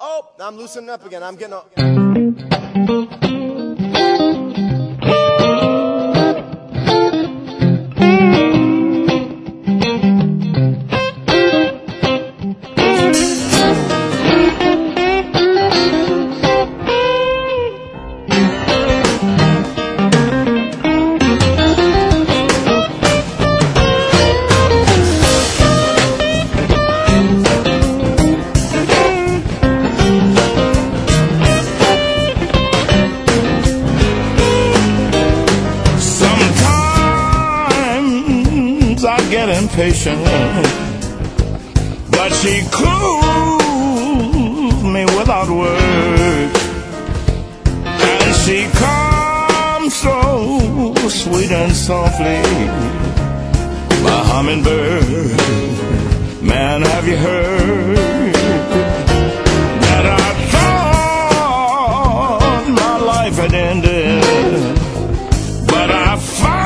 Oh, I'm loosening up again. I'm getting all... I get impatient, but she cools me without words, and she comes so sweet and softly. My hummingbird, man, have you heard that I thought my life had ended, but I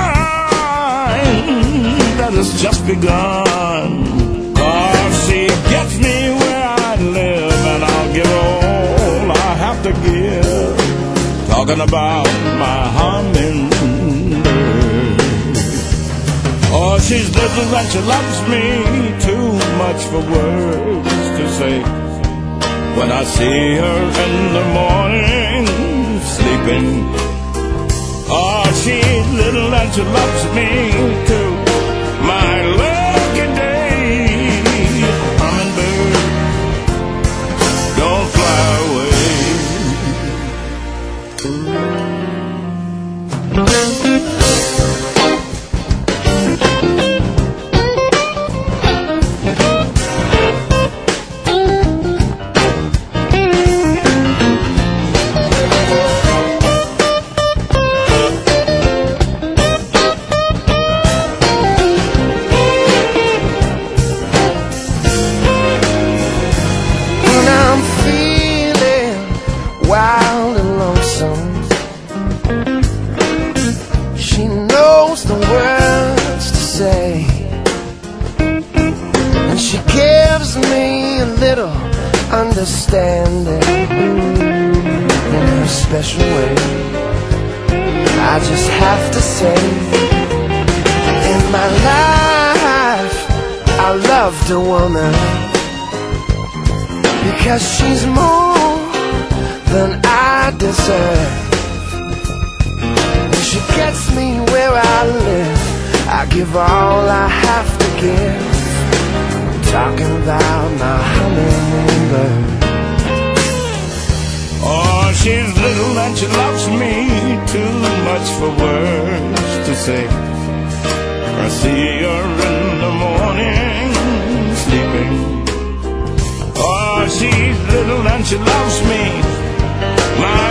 that has just begun. 'Cause she gets me where I live, and I'll give all I have to give. Talking about my hummingbird. Oh, she's little and she loves me too much for words to say. When I see her in the morning sleeping, oh, she's little and she loves me too. My lucky day, hummingbird, don't fly away. Wild and lonesome, she knows the words to say, and she gives me a little understanding in her special way. I just have to say, in my life I loved a woman because she's more than I deserve. When she gets me where I live, I give all I have to give. I'm talking about my hummingbird. Oh, she's little and she loves me too much for words to say. I see her in the morning sleeping. Oh, she's little and she loves me. My